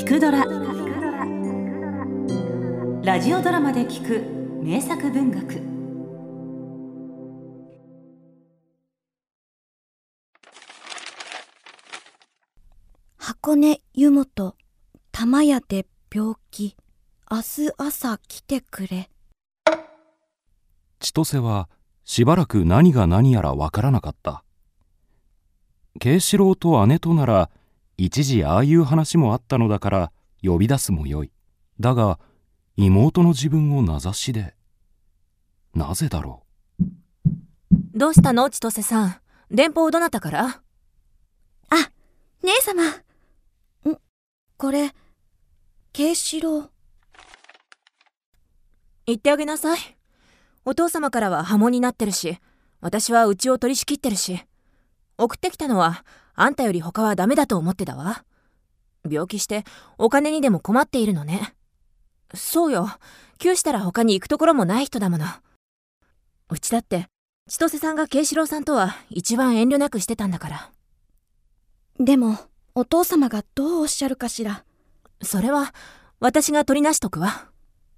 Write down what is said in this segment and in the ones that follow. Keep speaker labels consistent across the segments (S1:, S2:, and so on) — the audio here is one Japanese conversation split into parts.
S1: くドラ」ラジオドラマで聞く名作文学。
S2: 箱根湯本玉屋で病気、明日朝来てくれ。
S3: 千歳はしばらく何が何やらわからなかった。慶四郎と姉となら一時ああいう話もあったのだから呼び出すもよい。だが妹の自分を名指しで、なぜだろ
S4: う。どうしたの千歳さん、電報どなたから？
S2: あ、姉様。これ慶四郎。
S4: 言ってあげなさい。お父様からは破門になってるし、私はうちを取り仕切ってるし、送ってきたのはあんたより他はダメだと思ってたわ。病気してお金にでも困っているのね。そうよ、窮したら他に行くところもない人だもの。うちだって千歳さんが慶四郎さんとは一番遠慮なくしてたんだから。
S2: でもお父様がどうおっしゃるかしら。
S4: それは私が取りなしとくわ。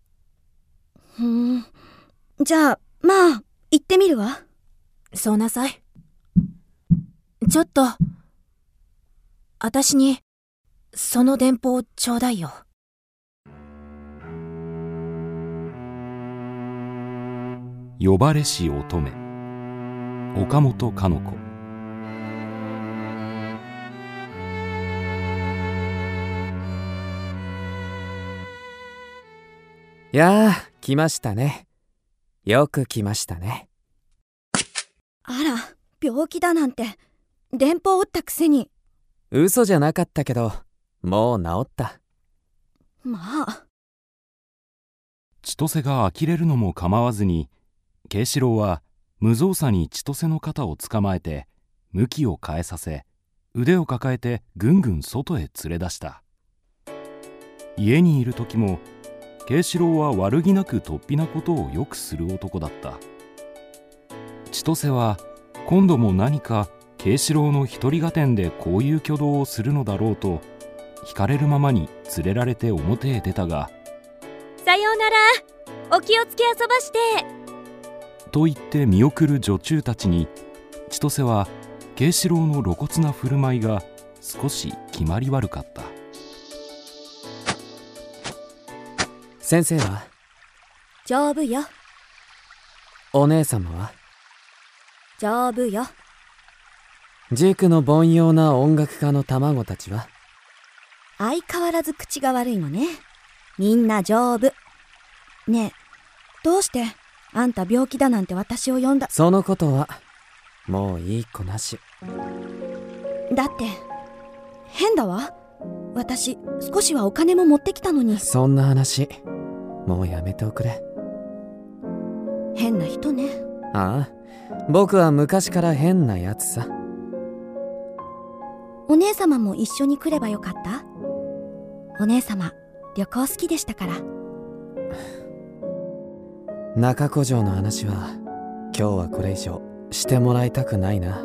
S2: じゃあまあ行ってみるわ。
S4: そうなさい。ちょっと私にその電報ちょうだいよ。
S3: 呼ばれし乙女、岡本かの子。
S5: やあ、来ましたね。よく来ましたね。
S2: あら、病気だなんて電報打ったくせに。
S5: 嘘じゃなかったけど、もう治った。
S2: まあ。
S3: 千歳が呆れるのも構わずに、慶四郎は無造作に千歳の肩をつかまえて向きを変えさせ、腕を抱えてぐんぐん外へ連れ出した。家にいる時も慶四郎は悪気なく突飛なことをよくする男だった。千歳は今度も何か慶四郎の一人合点でこういう挙動をするのだろうと惹かれるままに連れられて表へ出たが、
S6: さようなら、お気をつけ遊ばして
S3: と言って見送る女中たちに、千歳は慶四郎の露骨な振る舞いが少し決まり悪かった。
S5: 先生は？
S2: 丈夫よ。
S5: お姉様は？
S2: 丈夫よ。
S5: 塾の凡庸な音楽家の卵たちは？
S2: 相変わらず口が悪いのね。みんな丈夫。ねえ、どうしてあんた病気だなんて私を呼んだ？
S5: そのことはもういい子なし。
S2: だって変だわ。私少しはお金も持ってきたのに。
S5: そんな話もうやめておくれ。
S2: 変な人ね。
S5: ああ、僕は昔から変なやつさ。
S2: お姉様も一緒に来ればよかった？お姉様旅行好きでしたから。
S5: 中古城の話は今日はこれ以上してもらいたくないな。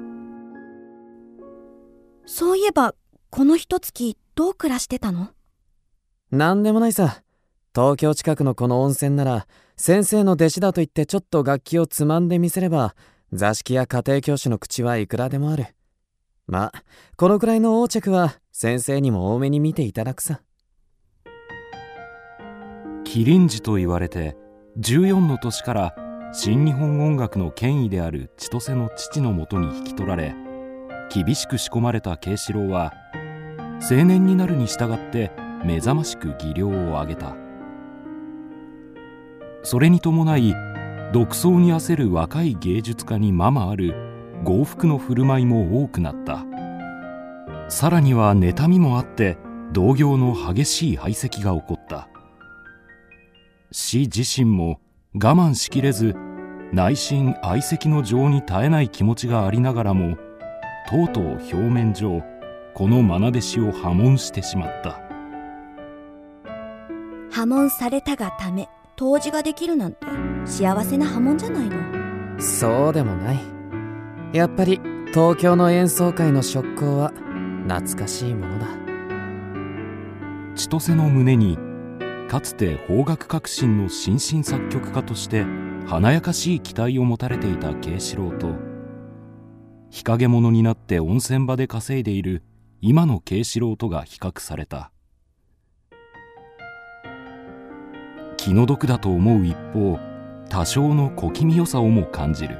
S2: そういえばこの一月どう暮らしてたの？
S5: なんでもないさ。東京近くのこの温泉なら先生の弟子だと言ってちょっと楽器をつまんでみせれば座敷や家庭教師の口はいくらでもある。まあこのくらいの横着は先生にも多めに見ていただくさ。
S3: 麒麟児と言われて14の年から新日本音楽の権威である千歳の父のもとに引き取られ、厳しく仕込まれた慶四郎は青年になるに従って目覚ましく技量を上げた。それに伴い独創に焦る若い芸術家にままある豪福の振る舞いも多くなった。さらには妬みもあって同業の激しい排斥が起こった。死自身も我慢しきれず内心愛惜の情に絶えない気持ちがありながらも、とうとう表面上この愛弟子を破門してしまった。
S2: 破門されたがため杜氏ができるなんて幸せな破門じゃないの。
S5: そうでもない。やっぱり東京の演奏会の職工は懐かしいものだ。
S3: 千歳の胸にかつて邦楽革新の新進作曲家として華やかしい期待を持たれていた慶四郎と、日陰者になって温泉場で稼いでいる今の慶四郎とが比較された。気の毒だと思う一方、多少の小気味よさをも感じる。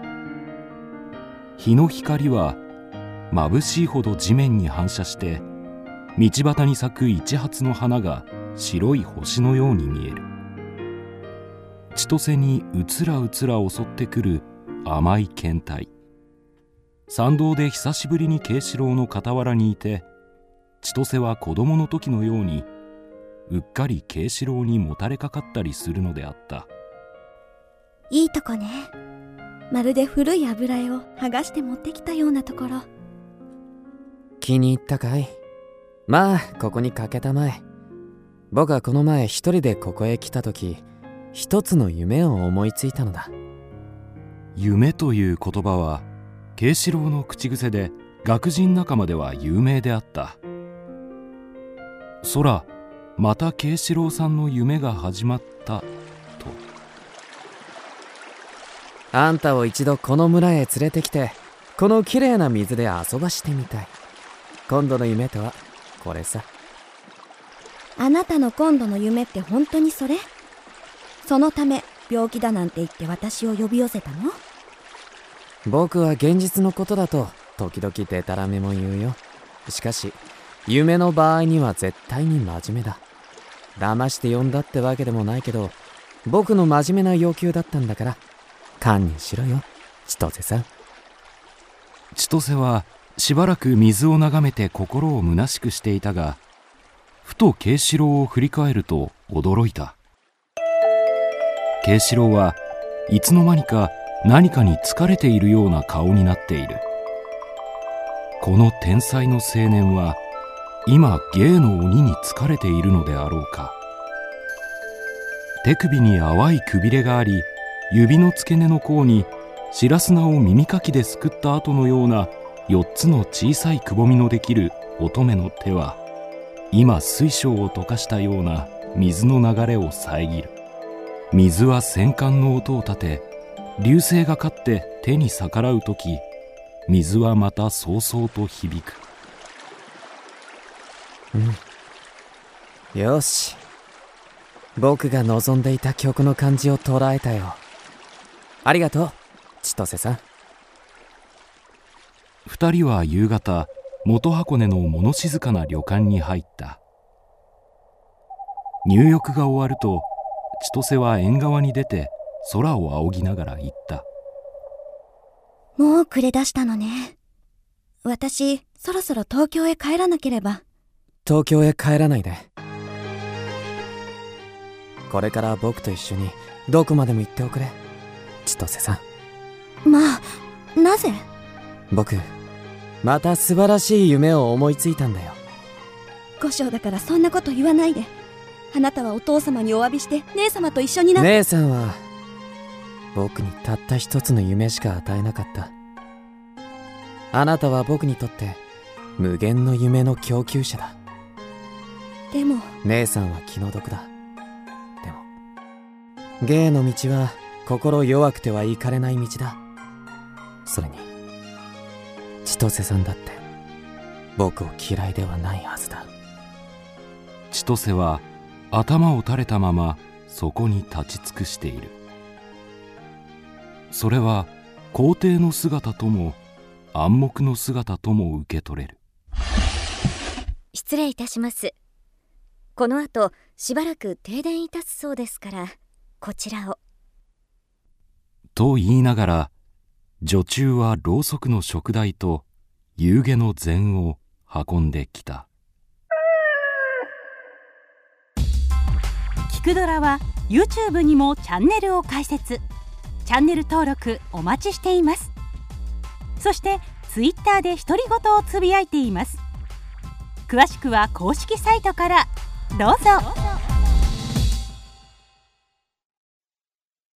S3: 日の光は眩しいほど地面に反射して、道端に咲く一発の花が白い星のように見える。千歳にうつらうつら襲ってくる甘い倦怠。参道で久しぶりに慶四郎の傍らにいて、千歳は子供の時のようにうっかり慶四郎にもたれかかったりするのであった。
S2: いいとこね。まるで古い油絵を剥がして持ってきたようなところ。
S5: 気に入ったかい？まあここにかけたまえ。僕はこの前一人でここへ来た時、一つの夢を思いついたのだ。
S3: 夢という言葉は慶四郎の口癖で、学人仲間では有名であった。そら、また慶四郎さんの夢が始まったと。
S5: あんたを一度この村へ連れてきて、このきれいな水で遊ばしてみたい。今度の夢とはこれさ。
S2: あなたの今度の夢って本当にそれ？そのため病気だなんて言って私を呼び寄せたの？
S5: 僕は現実のことだと時々デタラメも言うよ。しかし夢の場合には絶対に真面目だ。騙して呼んだってわけでもないけど、僕の真面目な要求だったんだから、堪忍しろよ、千歳さん。
S3: 千歳はしばらく水を眺めて心を虚しくしていたが、ふと慶四郎を振り返ると驚いた。慶四郎はいつの間にか何かに疲れているような顔になっている。この天才の青年は今芸の鬼に疲れているのであろうか。手首に淡いくびれがあり、指の付け根の甲に白砂を耳かきですくった後のような4つの小さいくぼみのできる乙女の手は、今水晶を溶かしたような水の流れを遮る。水は戦艦の音を立て、流星が勝って手に逆らうとき、水はまたそうそうと響く。
S5: よし、僕が望んでいた曲の感じを捉えたよ。ありがとう、千歳さん。
S3: 二人は夕方、元箱根の物静かな旅館に入った。入浴が終わると、千歳は縁側に出て空を仰ぎながら言った。
S2: もう暮れ出したのね。私、そろそろ東京へ帰らなければ。
S5: 東京へ帰らないで。これから僕と一緒にどこまでも行っておくれ、千歳さん。
S2: まあ、なぜ？
S5: 僕、また素晴らしい夢を思いついたんだよ。
S2: 五章だからそんなこと言わないで。あなたはお父様にお詫びして姉様と一緒になって。
S5: 姉さんは僕にたった一つの夢しか与えなかった。あなたは僕にとって無限の夢の供給者だ。
S2: でも
S5: 姉さんは気の毒だ。でも芸の道は心弱くては行かれない道だ。それに千歳さんだって僕を嫌いではないはずだ。
S3: 千歳は頭を垂れたままそこに立ち尽くしている。それは皇帝の姿とも暗黙の姿とも受け取れる。
S6: 失礼いたします。この後しばらく停電いたすそうですから、こちらを。
S3: と言いながら、女中はろうそくの燭台と夕げの膳を運んできた。
S1: 聞くドラは YouTube にもチャンネルを開設。チャンネル登録お待ちしています。そしてTwitterで独り言をつぶやいています。詳しくは公式サイトからどうぞ。